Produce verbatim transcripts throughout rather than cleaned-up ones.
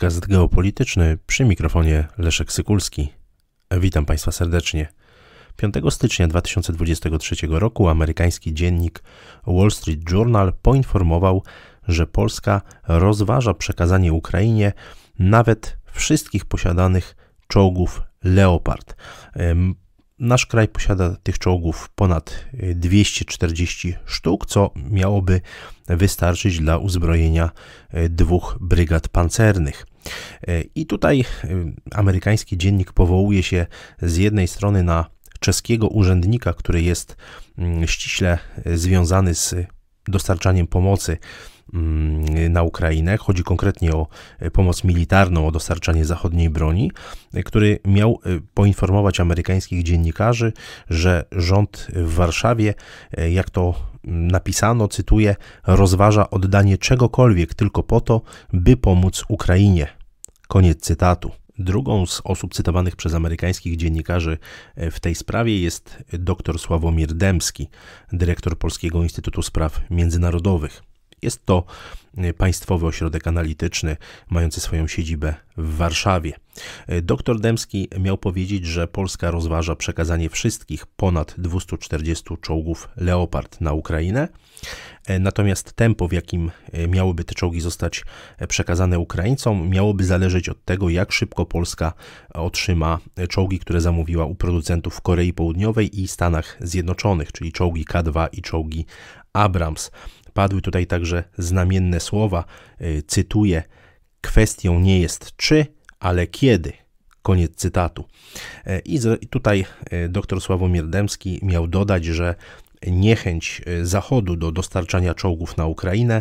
Podcast geopolityczny, przy mikrofonie Leszek Sykulski. Witam Państwa serdecznie. piątego stycznia dwa tysiące dwudziestego trzeciego roku amerykański dziennik Wall Street Journal poinformował, że Polska rozważa przekazanie Ukrainie nawet wszystkich posiadanych czołgów Leopard. Nasz kraj posiada tych czołgów ponad dwieście czterdzieści sztuk, co miałoby wystarczyć dla uzbrojenia dwóch brygad pancernych. I tutaj amerykański dziennik powołuje się z jednej strony na czeskiego urzędnika, który jest ściśle związany z dostarczaniem pomocy na Ukrainę. Chodzi konkretnie o pomoc militarną, o dostarczanie zachodniej broni, który miał poinformować amerykańskich dziennikarzy, że rząd w Warszawie, jak to napisano, cytuję, rozważa oddanie czegokolwiek tylko po to, by pomóc Ukrainie. Koniec cytatu. Drugą z osób cytowanych przez amerykańskich dziennikarzy w tej sprawie jest dr Sławomir Dębski, dyrektor Polskiego Instytutu Spraw Międzynarodowych. Jest to państwowy ośrodek analityczny mający swoją siedzibę w Warszawie. Doktor Dębski miał powiedzieć, że Polska rozważa przekazanie wszystkich ponad dwieście czterdzieści czołgów Leopard na Ukrainę. Natomiast tempo, w jakim miałyby te czołgi zostać przekazane Ukraińcom, miałoby zależeć od tego, jak szybko Polska otrzyma czołgi, które zamówiła u producentów w Korei Południowej i Stanach Zjednoczonych, czyli czołgi K dwa i czołgi Abrams. Padły tutaj także znamienne słowa, cytuję, kwestią nie jest czy, ale kiedy. Koniec cytatu. I tutaj dr Sławomir Dębski miał dodać, że niechęć Zachodu do dostarczania czołgów na Ukrainę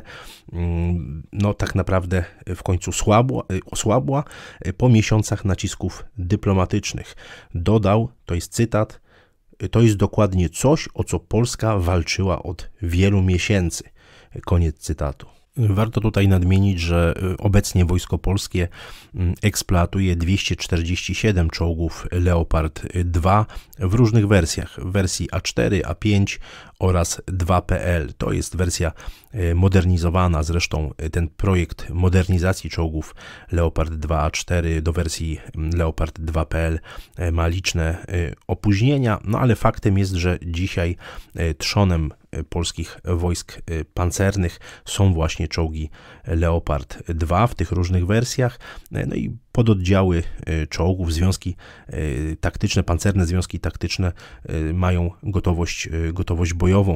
no tak naprawdę w końcu słabła, osłabła po miesiącach nacisków dyplomatycznych. Dodał, to jest cytat, to jest dokładnie coś, o co Polska walczyła od wielu miesięcy. Koniec cytatu. Warto tutaj nadmienić, że obecnie Wojsko Polskie eksploatuje dwieście czterdzieści siedem czołgów Leopard dwa w różnych wersjach. W wersji A cztery, A pięć oraz dwa P L. To jest wersja modernizowana. Zresztą ten projekt modernizacji czołgów Leopard dwa A cztery do wersji Leopard dwa P L ma liczne opóźnienia, no ale faktem jest, że dzisiaj trzonem polskich wojsk pancernych są właśnie czołgi Leopard dwa w tych różnych wersjach, no i pododdziały czołgów, związki taktyczne, pancerne związki taktyczne mają gotowość, gotowość bojową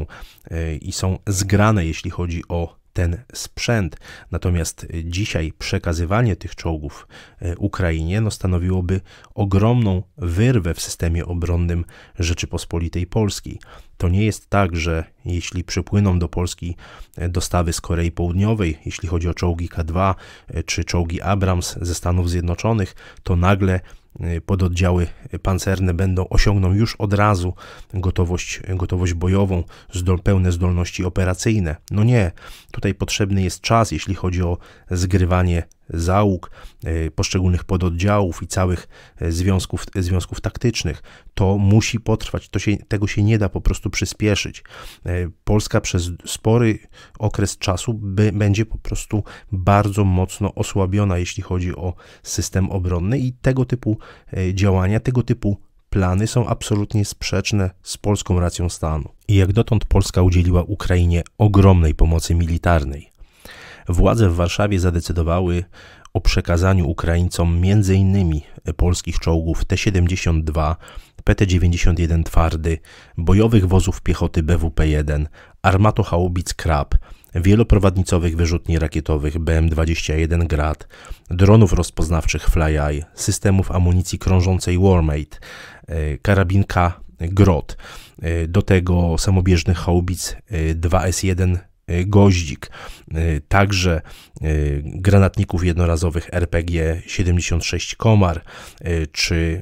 i są zgrane, jeśli chodzi o ten sprzęt. Natomiast dzisiaj przekazywanie tych czołgów Ukrainie no, stanowiłoby ogromną wyrwę w systemie obronnym Rzeczypospolitej Polskiej. To nie jest tak, że jeśli przypłyną do Polski dostawy z Korei Południowej, jeśli chodzi o czołgi K dwa czy czołgi Abrams ze Stanów Zjednoczonych, to nagle pododdziały pancerne będą osiągną już od razu gotowość, gotowość bojową, zdol, pełne zdolności operacyjne. No nie, tutaj potrzebny jest czas, jeśli chodzi o zgrywanie załóg, poszczególnych pododdziałów i całych związków, związków taktycznych. To musi potrwać, to się, tego się nie da po prostu przyspieszyć. Polska przez spory okres czasu by, będzie po prostu bardzo mocno osłabiona, jeśli chodzi o system obronny i tego typu działania, tego typu plany są absolutnie sprzeczne z polską racją stanu. I jak dotąd Polska udzieliła Ukrainie ogromnej pomocy militarnej. Władze w Warszawie zadecydowały o przekazaniu Ukraińcom między innymi polskich czołgów T siedemdziesiąt dwa, P T dziewięćdziesiąt jeden twardy, bojowych wozów piechoty B W P jeden, armatochaubic Krab, wieloprowadnicowych wyrzutni rakietowych B M dwadzieścia jeden Grad, dronów rozpoznawczych FlyEye, systemów amunicji krążącej Warmate, karabinka Grot, do tego samobieżnych haubic dwa S jeden Goździk, także granatników jednorazowych R P G siedemdziesiąt sześć Komar, czy,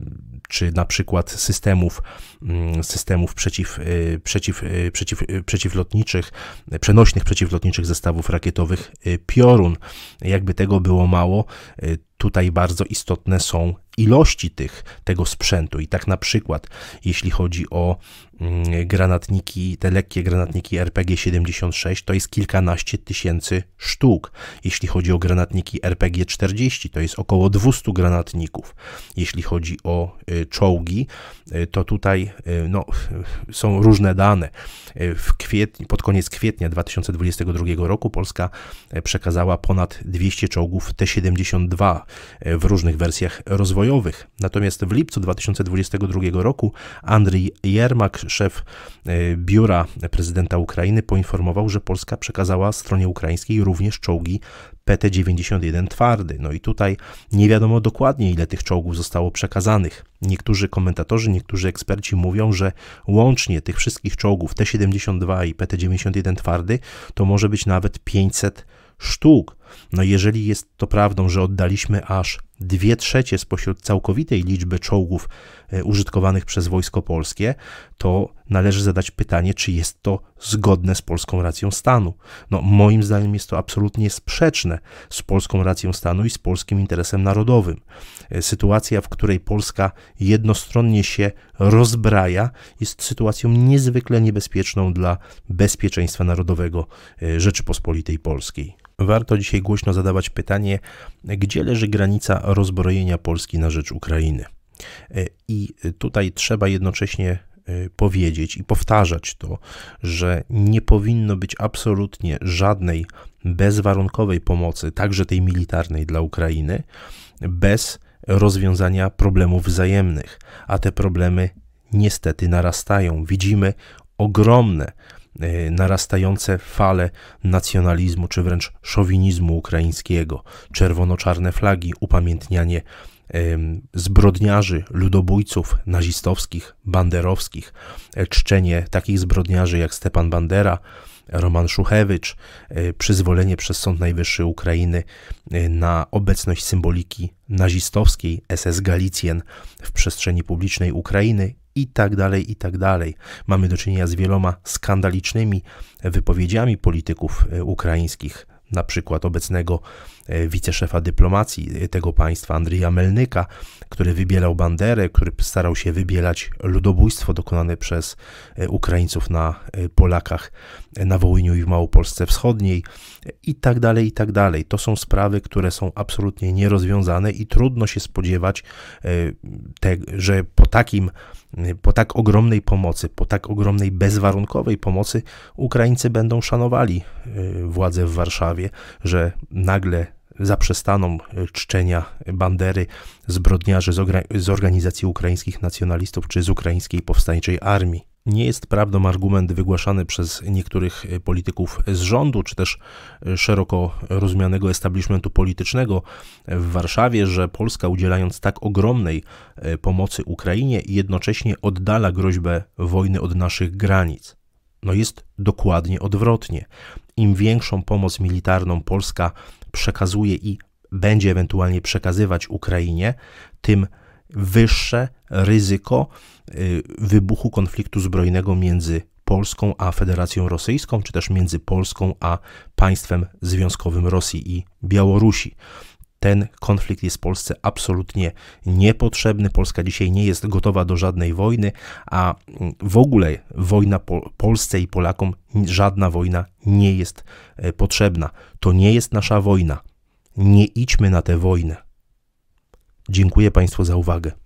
czy na przykład systemów, systemów przeciw, przeciw, przeciw, przeciwlotniczych, przenośnych przeciwlotniczych zestawów rakietowych Piorun. Jakby tego było mało, tutaj bardzo istotne są ilości tych, tego sprzętu. I tak na przykład, jeśli chodzi o granatniki, te lekkie granatniki R P G siedemdziesiąt sześć, to jest kilkanaście tysięcy sztuk. Jeśli chodzi o granatniki R P G czterdzieści, to jest około dwieście granatników. Jeśli chodzi o y, czołgi, y, to tutaj y, no, y, są różne dane. Y, w kwietniu, pod koniec kwietnia dwa tysiące dwudziestego drugiego roku Polska y, przekazała ponad dwieście czołgów T siedemdziesiąt dwa y, w różnych wersjach rozwojowych. Natomiast w lipcu dwa tysiące dwudziestego drugiego roku Andrii Jermak, szef biura prezydenta Ukrainy, poinformował, że Polska przekazała stronie ukraińskiej również czołgi P T dziewięćdziesiąt jeden twardy. No i tutaj nie wiadomo dokładnie, ile tych czołgów zostało przekazanych. Niektórzy komentatorzy, niektórzy eksperci mówią, że łącznie tych wszystkich czołgów T siedemdziesiąt dwa i P T dziewięćdziesiąt jeden twardy to może być nawet pięćset sztuk. No jeżeli jest to prawdą, że oddaliśmy aż dwie trzecie spośród całkowitej liczby czołgów e, użytkowanych przez Wojsko Polskie, to należy zadać pytanie, czy jest to zgodne z polską racją stanu. No moim zdaniem jest to absolutnie sprzeczne z polską racją stanu i z polskim interesem narodowym. E, sytuacja, w której Polska jednostronnie się rozbraja, jest sytuacją niezwykle niebezpieczną dla bezpieczeństwa narodowego e, Rzeczypospolitej Polskiej. Warto dzisiaj głośno zadawać pytanie, gdzie leży granica rozbrojenia Polski na rzecz Ukrainy. I tutaj trzeba jednocześnie powiedzieć i powtarzać to, że nie powinno być absolutnie żadnej bezwarunkowej pomocy, także tej militarnej dla Ukrainy, bez rozwiązania problemów wzajemnych, a te problemy niestety narastają. Widzimy ogromne narastające fale nacjonalizmu, czy wręcz szowinizmu ukraińskiego, czerwono-czarne flagi, upamiętnianie zbrodniarzy, ludobójców nazistowskich, banderowskich, czczenie takich zbrodniarzy jak Stepan Bandera, Roman Szuchewicz, przyzwolenie przez Sąd Najwyższy Ukrainy na obecność symboliki nazistowskiej, S S Galicjen w przestrzeni publicznej Ukrainy i tak dalej, i tak dalej. Mamy do czynienia z wieloma skandalicznymi wypowiedziami polityków ukraińskich, na przykład obecnego wiceszefa dyplomacji tego państwa, Andrija Melnyka, który wybielał Banderę, który starał się wybielać ludobójstwo dokonane przez Ukraińców na Polakach na Wołyniu i w Małopolsce Wschodniej i tak dalej, i tak dalej. To są sprawy, które są absolutnie nierozwiązane i trudno się spodziewać, te, że po takim po tak ogromnej pomocy, po tak ogromnej bezwarunkowej pomocy Ukraińcy będą szanowali władze w Warszawie, że nagle zaprzestaną czczenia Bandery, zbrodniarzy z organizacji ukraińskich nacjonalistów czy z ukraińskiej powstańczej armii. Nie jest prawdą argument wygłaszany przez niektórych polityków z rządu, czy też szeroko rozumianego establishmentu politycznego w Warszawie, że Polska, udzielając tak ogromnej pomocy Ukrainie, jednocześnie oddala groźbę wojny od naszych granic. No jest dokładnie odwrotnie. Im większą pomoc militarną Polska przekazuje i będzie ewentualnie przekazywać Ukrainie, tym wyższe ryzyko wybuchu konfliktu zbrojnego między Polską a Federacją Rosyjską, czy też między Polską a państwem związkowym Rosji i Białorusi. Ten konflikt jest Polsce absolutnie niepotrzebny. Polska dzisiaj nie jest gotowa do żadnej wojny, a w ogóle wojna po Polsce i Polakom, żadna wojna nie jest potrzebna. To nie jest nasza wojna. Nie idźmy na tę wojnę. Dziękuję Państwu za uwagę.